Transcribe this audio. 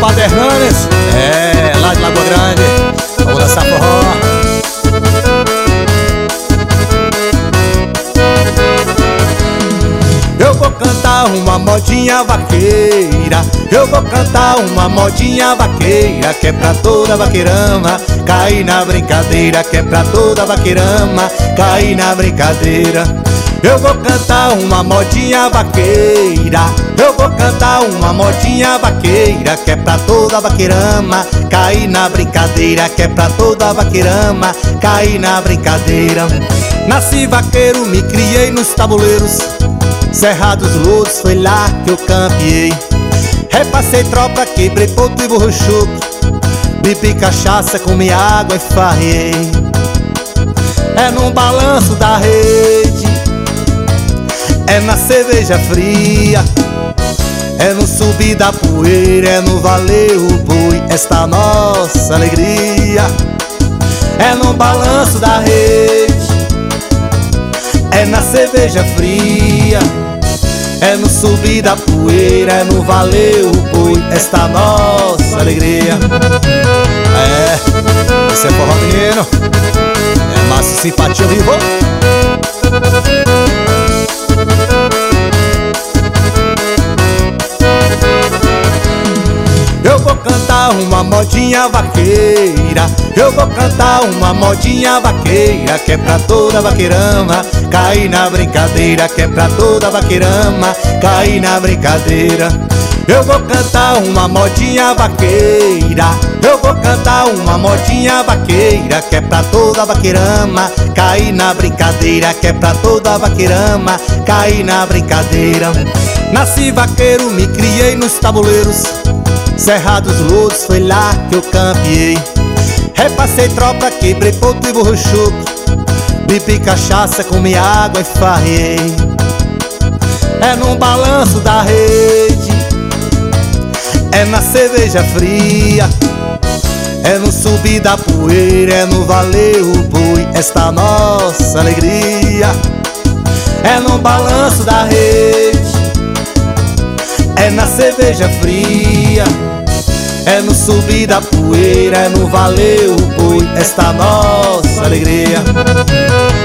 Padre Hernanes, lá de Lagoa Grande. Vamos dançar forró. Eu vou cantar uma modinha vaqueira, eu vou cantar uma modinha vaqueira, que é pra toda vaqueirama cair na brincadeira, que é pra toda vaqueirama cair na brincadeira. Eu vou cantar uma modinha vaqueira, eu vou cantar uma modinha vaqueira, que é pra toda vaqueirama cair na brincadeira, que é pra toda vaqueirama cair na brincadeira. Nasci vaqueiro, me criei nos tabuleiros, Serra dos Louros, foi lá que eu campeei. Repassei tropa, quebrei ponto e burro chuco, bebi cachaça, comi água e farrei. É no balanço da rede, é na cerveja fria, é no subir da poeira, é no valer o boi, esta nossa alegria. É no balanço da rede, é na cerveja fria, é no subir da poeira, é no valer o boi, esta nossa alegria. Esse é forró, menino. É massa, simpatia, vivo. Eu vou cantar uma modinha vaqueira, eu vou cantar uma modinha vaqueira, que é pra toda vaqueirama cair na brincadeira, que é pra toda vaqueirama cair na brincadeira. Eu vou cantar uma modinha vaqueira, eu vou cantar uma modinha vaqueira, que é pra toda vaqueirama cair na brincadeira, que é pra toda vaqueirama cair na brincadeira. Nasci vaqueiro, me criei nos tabuleiros, Serra dos Louros, foi lá que eu campeei. Repassei tropa, quebrei ponto e burro chuco, bebi cachaça, comi água e farrei. É no balanço da rede, é na cerveja fria, é no subir da poeira, é no valer o boi, esta nossa alegria. É no balanço da rede, é na cerveja fria, é no subir da poeira, é no valer o boi, esta nossa alegria.